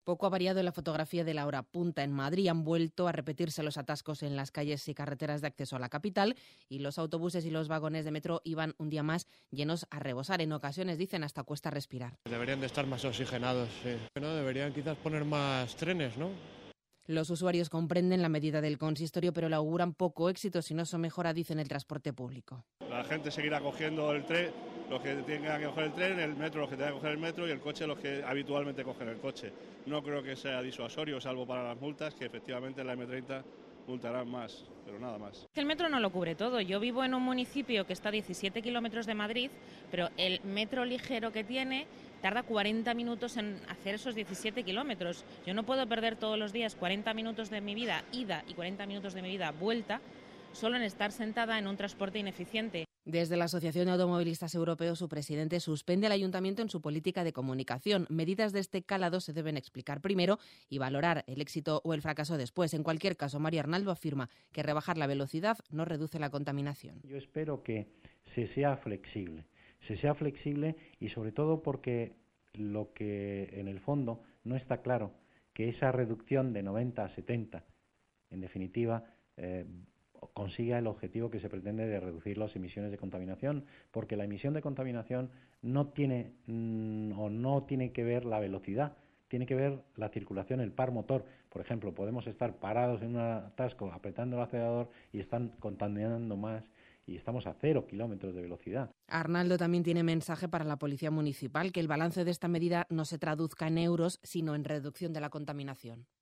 Poco ha variado la fotografía de la hora punta. En Madrid han vuelto a repetirse los atascos en las calles y carreteras de acceso a la capital y los autobuses y los vagones de metro iban un día más llenos a rebosar. En ocasiones, dicen, hasta cuesta respirar. Deberían de estar más oxigenados, sí. Bueno, deberían quizás poner más trenes, ¿no? Los usuarios comprenden la medida del consistorio, pero le auguran poco éxito si no se mejora, dicen, el transporte público. La gente seguirá cogiendo el tren, los que tengan que coger el tren, el metro, los que tengan que coger el metro y el coche, los que habitualmente cogen el coche. No creo que sea disuasorio, salvo para las multas, que efectivamente en la M30 multarán más, pero nada más. El metro no lo cubre todo. Yo vivo en un municipio que está a 17 kilómetros de Madrid, pero el metro ligero que tiene tarda 40 minutos en hacer esos 17 kilómetros. Yo no puedo perder todos los días 40 minutos de mi vida ida y 40 minutos de mi vida vuelta solo en estar sentada en un transporte ineficiente. Desde la Asociación de Automovilistas Europeos, su presidente suspende al Ayuntamiento en su política de comunicación. Medidas de este calado se deben explicar primero y valorar el éxito o el fracaso después. En cualquier caso, Mario Arnaldo afirma que rebajar la velocidad no reduce la contaminación. Yo espero que se sea flexible y sobre todo porque lo que en el fondo no está claro, que esa reducción de 90 a 70, en definitiva, consiga el objetivo que se pretende de reducir las emisiones de contaminación, porque la emisión de contaminación no tiene que ver la velocidad, tiene que ver la circulación, el par motor. Por ejemplo, podemos estar parados en un atasco apretando el acelerador y están contaminando más y estamos a 0 kilómetros de velocidad. Arnaldo también tiene mensaje para la Policía Municipal, que el balance de esta medida no se traduzca en euros, sino en reducción de la contaminación.